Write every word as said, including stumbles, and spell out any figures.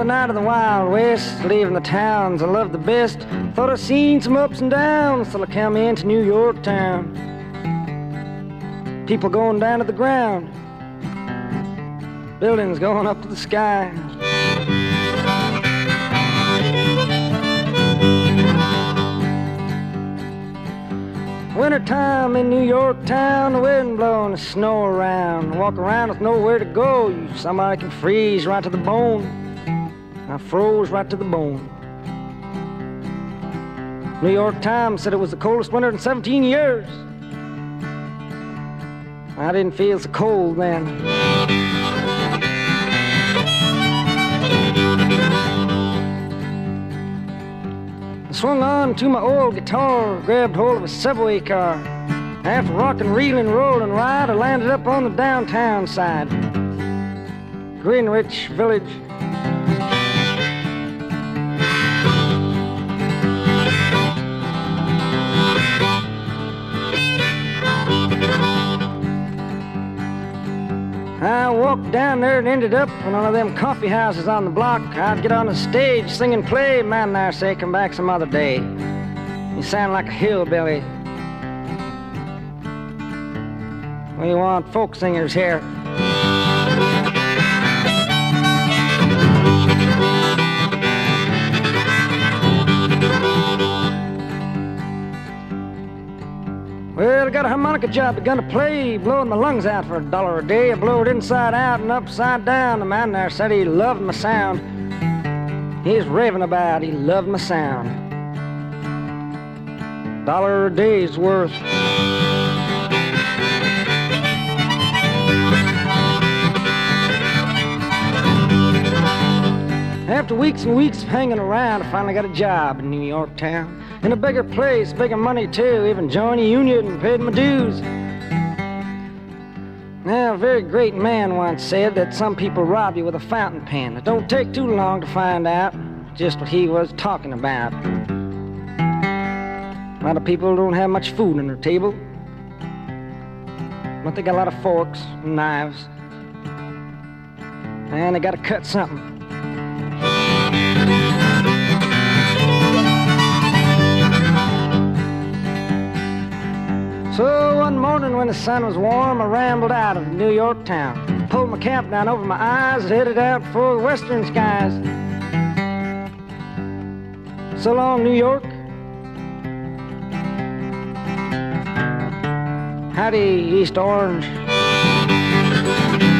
the night of the Wild West, leaving the towns I loved the best. Thought I'd seen some ups and downs till I come into New York town. People going down to the ground, buildings going up to the sky. Wintertime in New York town, the wind blowing the snow around. Walk around with nowhere to go, you somebody can freeze right to the bone. I froze right to the bone. New York Times said it was the coldest winter in seventeen years. I didn't feel so cold then. Swung on to my old guitar, grabbed hold of a subway car. After rocking, reeling, rolling ride, I landed up on the downtown side. Greenwich Village. I walked down there and ended up in one of them coffee houses on the block. I'd get on the stage, sing and play. Man, there, say, come back some other day. You sound like a hillbilly. We want folk singers here. Well, I got a harmonica job, begun to play, blowing my lungs out for a dollar a day. I blow it inside out and upside down. The man there said he loved my sound. He's raving about he loved my sound. Dollar a day's worth. After weeks and weeks of hanging around, I finally got a job in New York town. In a bigger place, bigger money too, even joined a union and paid my dues. Now, a very great man once said that some people rob you with a fountain pen. It don't take too long to find out just what he was talking about. A lot of people don't have much food on their table, but they got a lot of forks and knives, and they gotta cut something. So one morning when the sun was warm, I rambled out of New York town. Pulled my cap down over my eyes and headed out for the western skies. So long, New York. Howdy, East Orange.